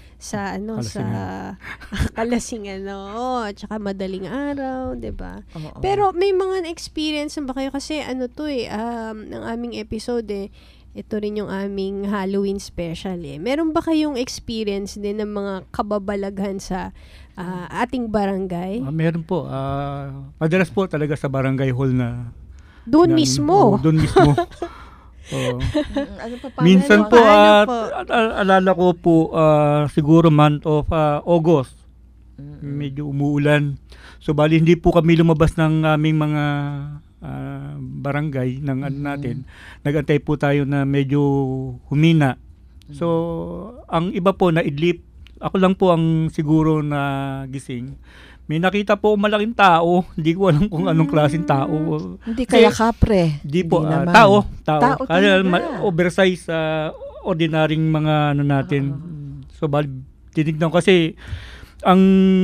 Kalasingan, at saka madaling araw, 'di ba? Pero may mga experience ba kayo kasi ang aming episode ito rin yung aming Halloween special Meron ba kayong experience din ng mga kababalaghan sa ating barangay? Meron po. Madalas po talaga sa barangay hall na doon mismo. Doon mismo. Minsan po, alala ko po, siguro month of August. Medyo umuulan. So, bali hindi po kami lumabas ng aming mga barangay ng natin. Nag-antay po tayo na medyo humina. So, ang iba po na idlip. Ako lang po ang siguro na gising. May nakita po malaking tao. Hindi ko alam kung anong klaseng tao. Hindi kaya kapre. Hindi po. Tao. Kaya oversize ordinaryong mga natin. So, tinignan kasi ang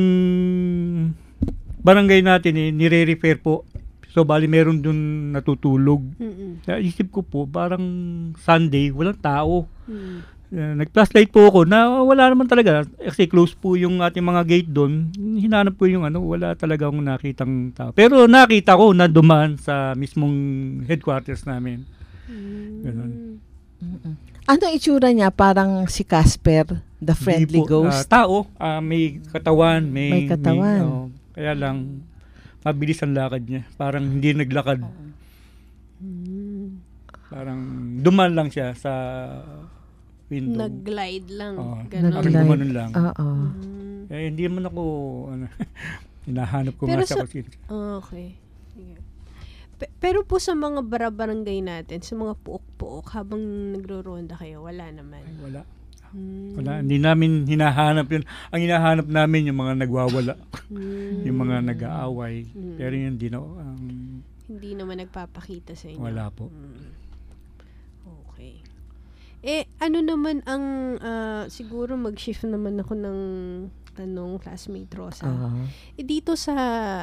barangay natin nire-refer po. So, bali meron dun natutulog. Isip ko po, parang Sunday, walang tao. Nag-flashlight po ako na wala naman talaga. Kasi close po yung ating mga gate doon. Hinanap ko yung wala talaga akong nakitang tao. Pero nakita ko na dumaan sa mismong headquarters namin. Ganun. Ano itsura niya? Parang si Casper, the friendly ghost? Tao. May katawan. May katawan. Kaya lang, mabilis ang lakad niya. Parang hindi naglakad. Parang duman lang siya sa window. Nag-glide lang. Nag-glide lang. Hindi man ako hinahanap ko nga siya. Okay. Pero po sa mga barangay natin, sa mga puok-puok, habang nagro-ronda kayo, wala naman. Wala. Wala, hindi namin hinahanap yun. Ang hinahanap namin yung mga nagwawala. Yung mga nag-aaway. Pero yun, hindi naman nagpapakita sa inyo. Wala po. Okay. Ano naman ang siguro mag-shift naman ako ng tanong, classmate Rosa. Dito sa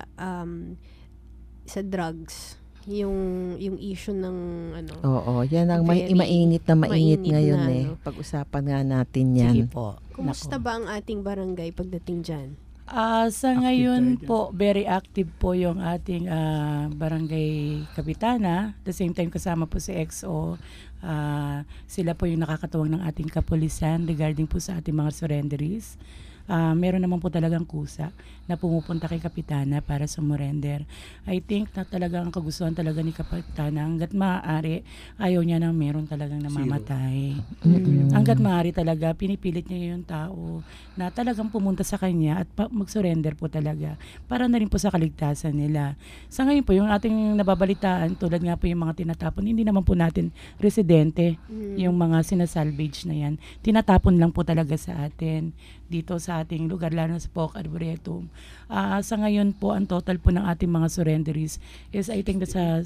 drugs, yung issue ng Oo, yan ang mainit ngayon Pag-usapan nga natin yan. Sige po. Kumusta ba ang ating barangay pagdating dyan? Sa ngayon po, very active po yung ating barangay kapitana. At the same time, kasama po si XO. Sila po yung nakakatuwang ng ating kapulisan regarding po sa ating mga surrenderies. meron naman po talagang kusa na pumupunta kay Kapitana para sumurrender. I think na talagang kagustuhan talaga ni Kapitana hanggat maaari, ayaw niya nang meron talagang namamatay. Hanggat maaari talaga, pinipilit niya yung tao na talagang pumunta sa kanya at mag-surrender po talaga para na rin po sa kaligtasan nila. Sa ngayon po, yung ating nababalitaan, tulad nga po yung mga tinatapon, hindi naman po natin residente, yung mga sinasalvage na yan. Tinatapon lang po talaga sa atin dito sa ating lugar, lalo na sa Poc Arboretum. Sa ngayon po, ang total po ng ating mga surrenderies is I think nasa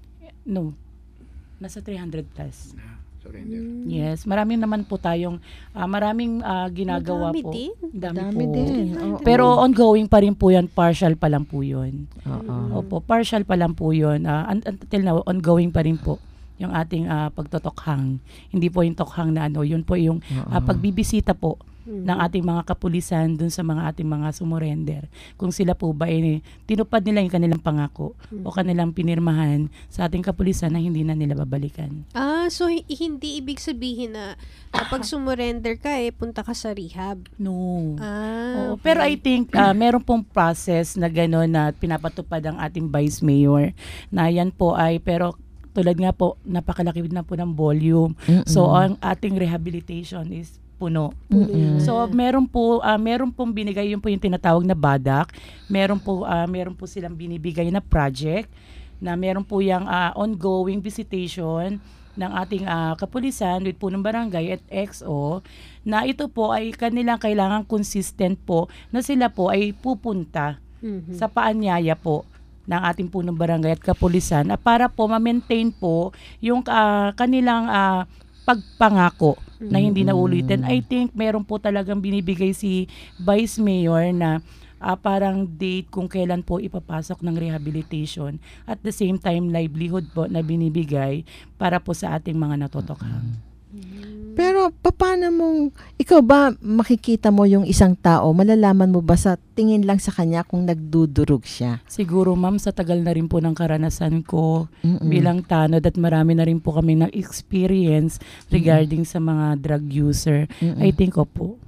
300 plus. Yes, maraming naman po tayong maraming ginagawa po. Dami din. Pero ongoing pa rin po 'yan, partial pa lang po 'yon. Opo, partial pa lang po 'yon. Until now, ongoing pa rin po yung ating pagtotokhang. Hindi po yung tokhang na yun po yung pagbibisita po ng ating mga kapulisan dun sa mga ating mga sumurrender. Kung sila po ba tinupad nila yung kanilang pangako o kanilang pinirmahan sa ating kapulisan na hindi na nila babalikan. So hindi ibig sabihin na kapag sumurrender ka punta ka sa rehab? No. Okay. Pero I think meron pong process na gano'n na pinapatupad ang ating Vice Mayor na yan po pero tulad nga po, napakalaki na po ng volume. So ang ating rehabilitation is puno. So meron pong binigay, yun po yung tinatawag na BADAC. Meron po silang binibigay na project na meron po yung ongoing visitation ng ating kapulisan with punong barangay at XO, na ito po ay kanilang kailangan consistent po na sila po ay pupunta sa paanyaya po ng ating punong barangay at kapulisan para po ma-maintain po yung kanilang pagpangako na hindi na ulitin. I think meron po talagang binibigay si Vice Mayor na parang date kung kailan po ipapasok ng rehabilitation, at the same time livelihood po na binibigay para po sa ating mga natotokhang. Pero paano ikaw ba makikita mo yung isang tao, malalaman mo ba sa tingin lang sa kanya kung nagdudurog siya? Siguro ma'am, sa tagal na rin po ng karanasan ko bilang tanod at marami na rin po kami ng experience regarding sa mga drug user. I think po.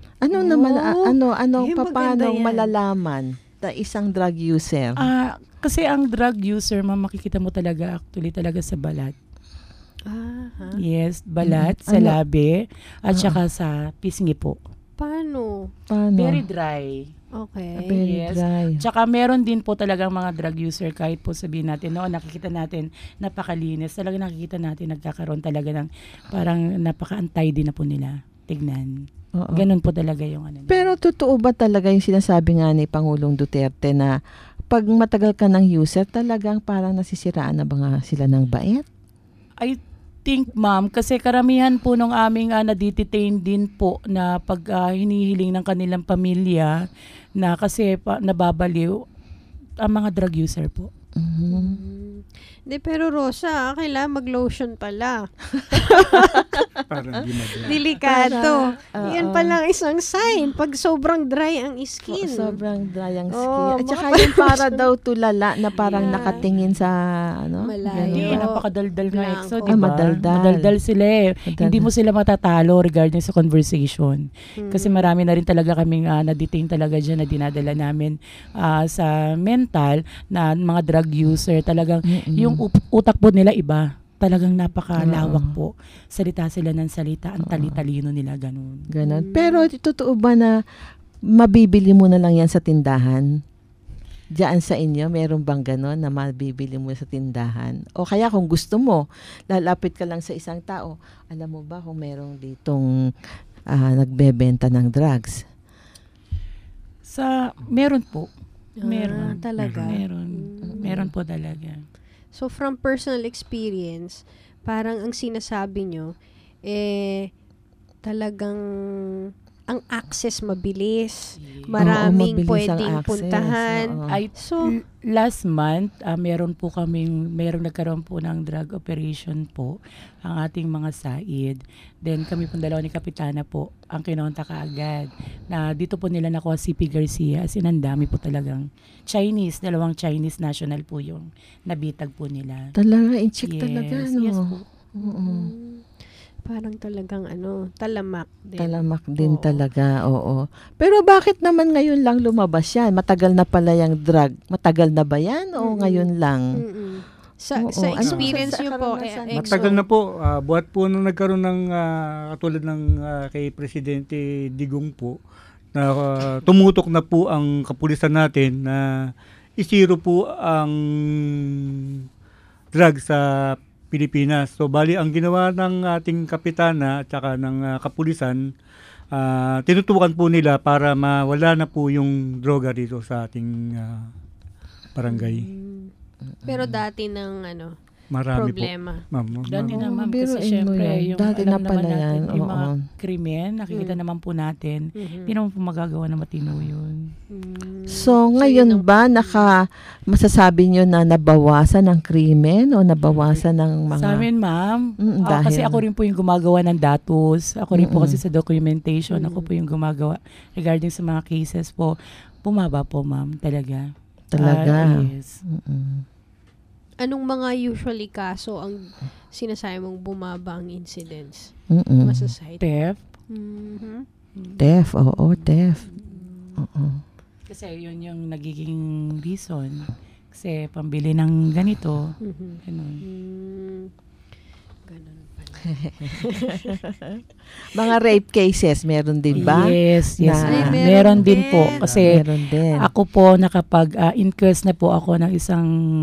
Paano malalaman na isang drug user? Kasi ang drug user, ma'am, makikita mo talaga talaga sa balat. Yes, balat, sa labi, at saka sa pisngi po. Paano? Very dry. Okay. Very dry. Tsaka meron din po talagang mga drug user, kahit po sabihin natin, nakikita natin napakalinis, talaga nakikita natin nagkakaroon talaga ng parang napaka-untidy na po nila. Tignan. Ganun po talaga yung Pero totoo ba talaga yung sinasabi nga ni Pangulong Duterte na pag matagal ka ng user, talagang parang nasisiraan na ba nga sila ng bait? I think, ma'am, kasi karamihan po nung aming na-detain din po na pag hinihiling ng kanilang pamilya na kasi nababaliw ang mga drug user po. Pero Rosa, kailangan mag-lotion pala. Parang delikado. Yan palang isang sign pag sobrang dry ang skin. Sobrang dry ang skin. At saka yung para daw tulala na parang nakatingin sa malayo. Hindi, napakadaldal ng EXO, diba? Madaldal sila Hindi mo sila matatalo regarding sa conversation. Kasi marami na rin talaga kaming na-detain talaga dyan na dinadala namin sa mental na mga drug user. Talagang yung utak po nila iba. Talagang napakalawak po. Salita sila ng salita. Ang tali-talino nila, ganun. Pero totoo ba na mabibili mo na lang yan sa tindahan? Diyan sa inyo, meron bang ganon na mabibili mo sa tindahan? O kaya kung gusto mo, lalapit ka lang sa isang tao, alam mo ba kung merong ditong nagbebenta ng drugs? Meron po. Meron. Talaga? Meron po talaga. So, from personal experience, parang ang sinasabi nyo, talagang ang access mabilis. Maraming pwedeng puntahan. So, last month, meron nagkaroon po ng drug operation po ang ating mga SAID. Then kami po dalawa ni Kapitana po ang kinonta kaagad. Na dito po nila nakuha CP Garcia. As in, ang dami po talagang dalawang Chinese national po yung nabitag po nila. Talaga, in-check talaga, no? Yes po. Parang talagang talamak din. Talamak din talaga, oo. Pero bakit naman ngayon lang lumabas yan? Matagal na pala yung drug. Matagal na ba yan o ngayon lang? Sa experience niyo po, matagal na po. Buhat po nung nagkaroon ng katulad ng kay Presidente Digong po, na tumutok na po ang kapulisan natin na isiro po ang drug sa Pilipinas. So bali ang ginawa ng ating kapitana at saka ng kapulisan, tinutukan po nila para mawala na po yung droga dito sa ating barangay. Pero dati ng marami problema. Dati naman kasi syempre, yung dati alam na pala naman natin, yan. yung mga krimen, nakikita naman po natin, hindi naman po magagawa na matino yun. So, ngayon ba, masasabi nyo na nabawasan ng krimen o nabawasan ng mga... Sa amin, ma'am, dahil... kasi ako rin po yung gumagawa ng datos, ako rin po kasi sa documentation, ako po yung gumagawa regarding sa mga cases po, bumaba po, ma'am, talaga. Talaga? Yes. Anong mga usually kaso ang sinasabi mong bumaba ang incidents? Masasite? Theft. Theft, oo, theft. Kasi yun yung nagiging reason. Kasi pambili ng ganito. Ganun. Ganun pala. Mga rape cases, meron din ba? Yes. Meron din po. Kasi ako po nakapag-inquest na po ako ng isang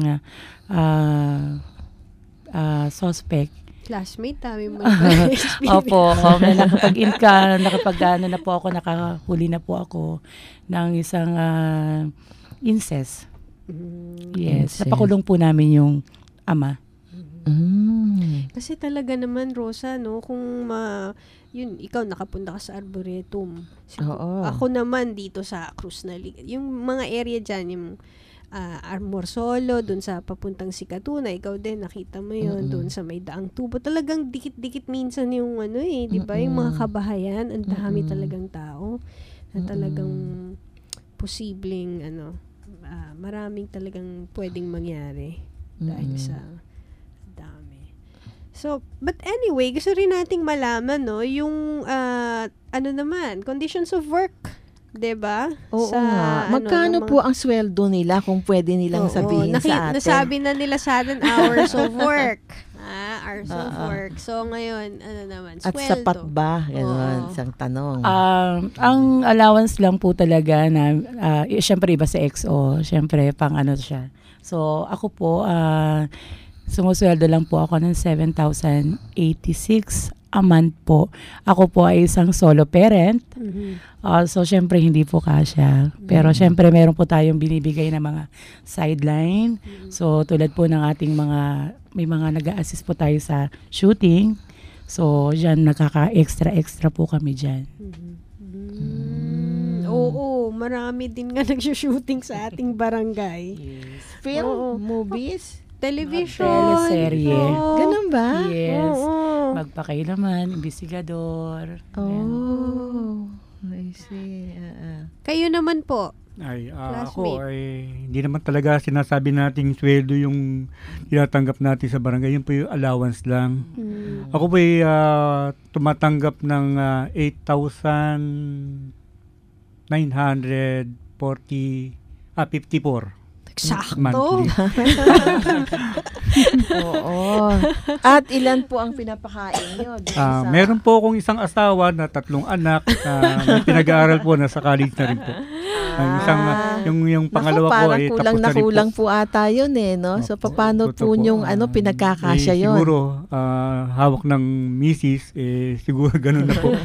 suspect. Classmate, tami mo. Opo, nakapag na po ako, nakahuli na po ako ng isang incest. Yes, napakulong po namin yung ama. Kasi talaga naman, Rosa, kung yun, ikaw nakapunta ka sa Arboretum. Ako naman dito sa Cruz na yung mga area dyan, yung Armorsolo, dun sa papuntang Sikatuna, ikaw din, nakita mo yun, dun sa may daang tubo. Talagang dikit-dikit minsan yung di ba? Yung mga kabahayan, ang dami talagang tao na talagang posibleng, maraming talagang pwedeng mangyari dahil sa dami. So, but anyway, gusto rin nating malaman, yung, naman, conditions of work. Diba? Oo nga. Magkano po ang sweldo nila kung pwede nilang sabihin sa atin? Nasabi na nila sa atin hours of work. Hours of work. So ngayon, naman, sweldo. At sapat ba? Ganon, isang tanong. Ang allowance lang po talaga na, syempre iba sa XO, syempre pang siya. So ako po, sumusweldo lang po ako ng 7,086 a month po. Ako po ay isang solo parent. So, syempre, hindi po kasya. Pero, syempre, meron po tayong binibigay na mga sideline. So, tulad po ng ating may mga nag-a-assist po tayo sa shooting. So, dyan, nakaka-extra po kami dyan. Oo, marami din nga nag-shooting sa ating barangay. Yes. Film, movies, television, teleserye. Ganun ba? Yes. Magpakailaman, investigador. I see. Kayo naman po. Ako hindi naman talaga sinasabi nating sweldo yung tinatanggap natin sa barangay. Yun po yung allowance lang. Ako po ay tumatanggap ng 8,954. Sakto. Oo. At ilan po ang pinapakain nyo? Meron po akong isang asawa na 3 anak na pinag-aaral po, nasa college na rin po. Yung pangalawa ko ay tapos na rin po. Kulang po ata yun no? So, paano po yung pinagkakasya yun? Siguro, hawak ng misis, siguro ganun na po.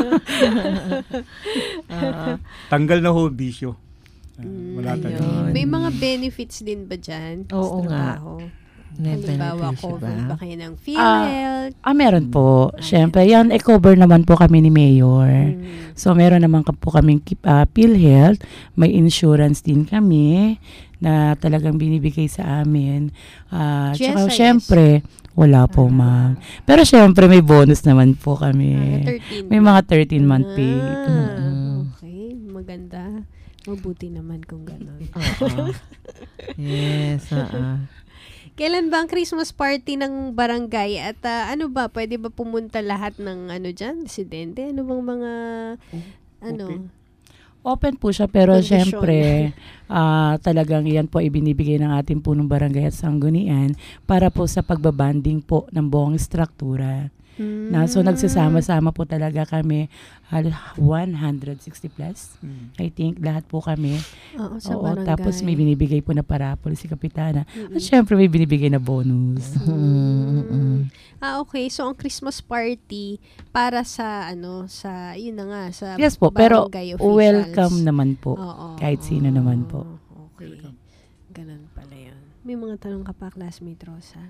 Tanggal na ho, bisyo. Wala may mga benefits din ba dyan? Oo nga. Halimbawa, cover ba kayo ng PhilHealth? Meron po. Siyempre, yan, cover naman po kami ni Mayor. So, meron naman po kaming PhilHealth. May insurance din kami na talagang binibigay sa amin. Tsaka, siyempre, wala po, ma'am. Pero, siyempre, may bonus naman po kami. May mga 13-month pay. Okay, maganda. Mabuti naman kung gano'n. Yes, Kailan ba ang Christmas party ng barangay? At ano ba, pwede ba pumunta lahat ng dyan, residente? Ano bang mga, Open po siya, pero condition? syempre, talagang iyan po ibinibigay ng ating punong barangay at sanggunian para po sa pagbabanding po ng buong struktura. So nagsasama-sama po talaga kami 160 plus. I think lahat po kami. Sa barangay. Tapos may binibigay po na parapol si Kapitana. At syempre may binibigay na bonus. Okay. So ang Christmas party para sa yun na nga, sa yes po, pero barangay officials. welcome naman po. Kahit sino naman po. Okay. Ganun pala yun. May mga tanong ka pa, classmate Rosa?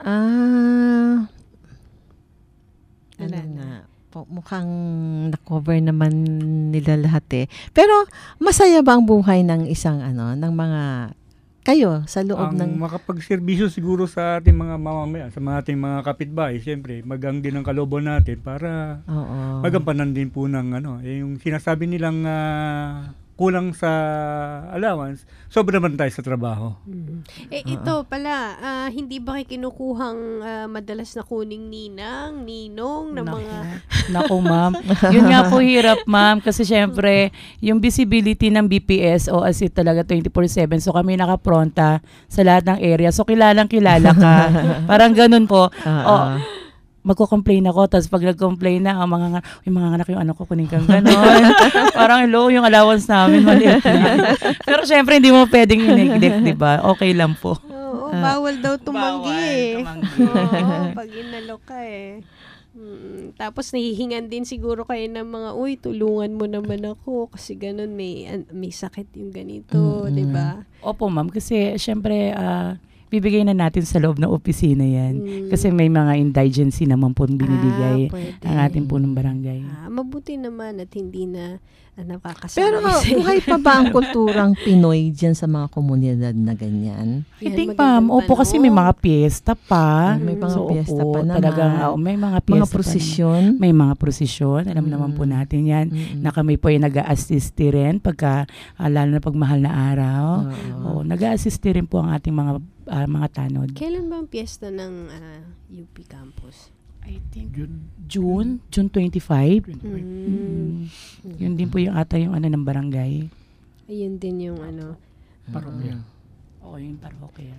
Mukhang na-cover naman nila lahat Pero masaya ba ang buhay ng isang ng mga kayo sa loob ng makapagserbisyo siguro sa ating mga mamamayan, sa ating mga kapitbahay, siyempre magang din ang kalooban natin para magampanan din po ng yung sinasabi nilang kulang sa allowance, sobra naman tayo sa trabaho. Ito pala, hindi ba kayo kinukuhang madalas na kuning ninong na mga... Naku, ma'am. Yun nga po hirap, ma'am, kasi syempre, yung visibility ng BPS o as it talaga 24/7, so kami nakapronta sa lahat ng area. So kilalang-kilala ka. Parang ganun po. Magko-complain ako, tapos pag nag-complain na, mga anak yung anak ko, kunin kang gano'n. Parang low yung allowance namin, maliit na. Pero syempre, hindi mo pwedeng i-neglect, di ba? Okay lang po. Bawal daw tumanggi. Pag inalok ka Tapos nahihingan din siguro kayo ng mga, tulungan mo naman ako, kasi gano'n, may sakit yung ganito, di ba? Opo, ma'am, kasi syempre, bibigay na natin sa loob ng opisina yan. Kasi may mga indigency naman po binibigay ang ating punong barangay. Mabuti naman at hindi na nakakasama. Pero buhay pa ba ang kulturang Pinoy dyan sa mga komunidad na ganyan? I think, ma'am, kasi may mga piyesta pa. May mga piyesta pa naman. Talagang, may mga piyesta mga prosesyon. May mga prosesyon. Alam naman po natin yan. Na kami po ay nag-a-assist rin pagka, lalo na pag mahal na araw. Nag-a-assist rin po ang ating mga tanod. Kailan ba ang piyesta ng UP campus? I think June 25. Yun din po yung yung ng barangay. Ayun din yung parokya. Oo, yung parokya.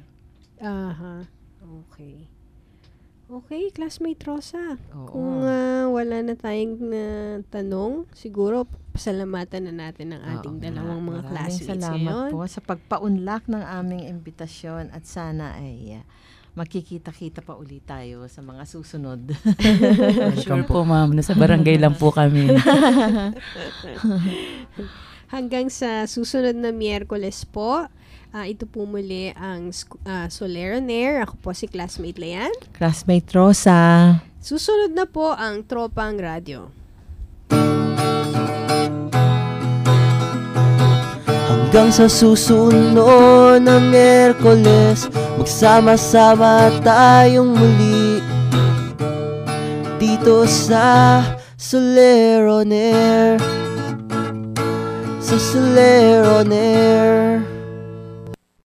Okay. Okay, classmate Rosa. Kung wala na tayong tanong, siguro pasalamatan na natin ang ating dalawang mga classmates ngayon. Salamat po sa pagpaunlak ng aming imbitasyon at sana ay magkikita-kita pa ulit tayo sa mga susunod. Sure po, ma'am. Nasa barangay lang po kami. Hanggang sa susunod na Miyerkules po, ito po muli ang Solero Nair. Ako po si classmate Leanne. Classmate Rosa. Susunod na po ang Tropang Radio. Hanggang sa susunod na Miyerkules, magsama-sama tayong muli dito sa Solero Nair. Sa Solero Nair.